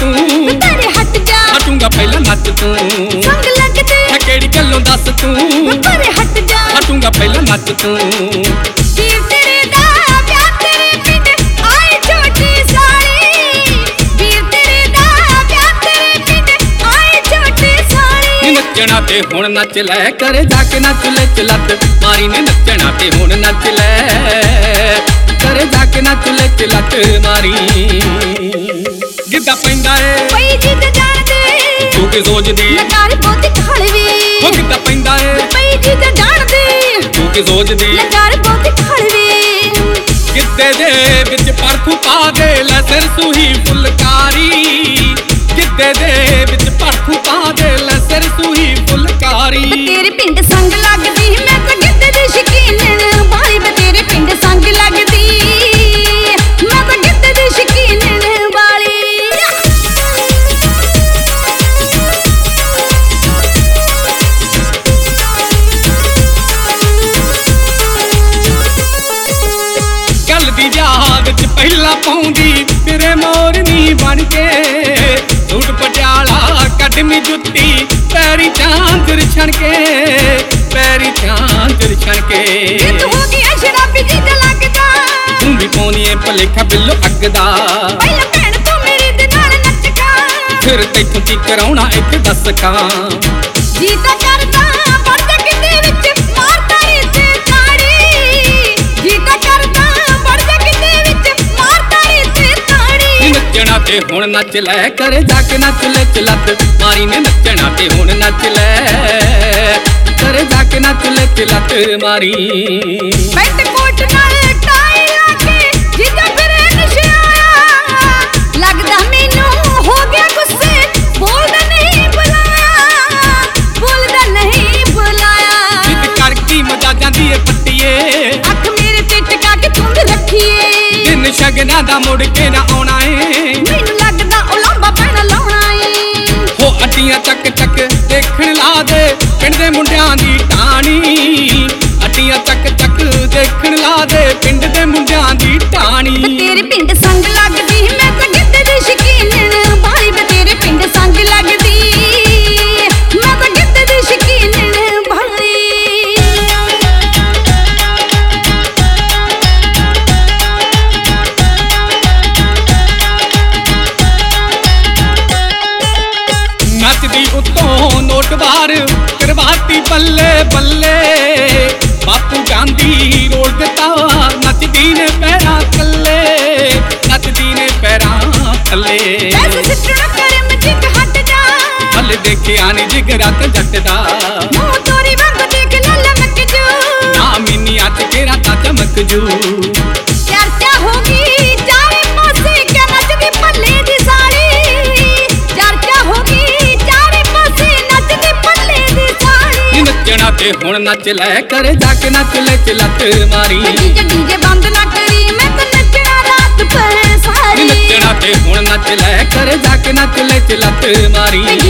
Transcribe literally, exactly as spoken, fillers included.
तू तेरे हट जा हटूंगा पहला नच तू संग लगदे है केड़ी गल्लों दस तू तेरे हट जा हटूंगा पहला नच तू वीर तेरे दा प्यार तेरे पिंड आए छोटी साली वीर तेरे दा प्यार तेरे पिंड आए छोटी साली नचना ते हुण नच लै करे जाके नच ले चलत मारी ने नचना ते हुण नच लै करे जाके नच ले चलत मारी गिद्दा पैंदा ए पई जिद जान दे तू की सोचदी लकार बहुत खड़वी ओ गिद्दा पैंदा ए पई जिद जान दे तू की सोचदी लकार बहुत खड़वी गिद्दे दे विच परखू पा दे ले सिर सूही फुलकारी गिद्दे दे विच परखू पा दे ले सिर सूही फुलकारी तेरे पिंड संग लगदी मैं तो गिद्दे दी शकीन बारी में तेरे पिंड संग लगदी मैं तो गिद्दे दी शकीन वाली गल दी याद च पहला पाउंदी तेरे मोरनी बन के सूट पटियाला कटमी जुत्ती पैरी चांदर छणके पैरी चांदर छणके तू हो गया शराबी जी दा लगदा तू भी पाउनी है भलेखा बिल्लो अगदा पहला भैन तू मेरे दे नाल नचका फिर तैथों की कराउणा इत्थे दस कां जी ता करदा पड़दा किते विच मारदा रे ते ताड़ी जी ता करदा पड़दा किते विच मारदा रे ते ताड़ी नचना ते हुण नच लै करे जाके नच ले चलत मारी ने नचना ते हुण नच लै करे जाके नच ले चलत मारी पैंट कोट नाल टाई लाके जिदा फिरे नशे आया लगदा मैनू हो गया गुस्से बोलदा नहीं बुलाया बोलदा नहीं बुलाया जिद कर की मजा जांदी ए पट्टीए अख मेरे ते टका के तुंद रखिए दिन शगना दा मुड़ के ना आउणा ए मैनू लगदा ओ लंबा पैना लाउणा ए हो अड्डियां चक चक देखण ला दे पिंड दे मुंडियां दी टाणी अड्डियां चक चक देखण ला दे पिंड दे मुंडियां दी टाणी तेरे पिंड संग लगदी मैं तो गिद्दे दी शकीन भाई बे तेरे पिंड संग लगदी मैं तो गिद्दे दी शकीन भाई नचदी उत्तों नोट वार करवाती बल्ले बल्ले बापू गांधी रोल दिता नचदी ने पैरां थल्ले नचदी ने पैरां थल्ले पैसे सिੱਟਣਾ करे मुझे के हट जा हल देखे आनी जिगरा ते जट दा मुंह तोरी वांग देख लल मक जो ना मिनी अच केरा ता चमक जू चर्चा होगी चारे पासे के नचदी पल्ले दी साड़ी चर्चा होगी चारे पासे नचदी पल्ले दी साड़ी नचना ते हुण नच लै करे जाके नच ले चलत मारी डीजे डीजे बंद ना करी मैं तो नचना रात भर सारी नचना ते हुण नच लै करे जाके नच ले चलत मारी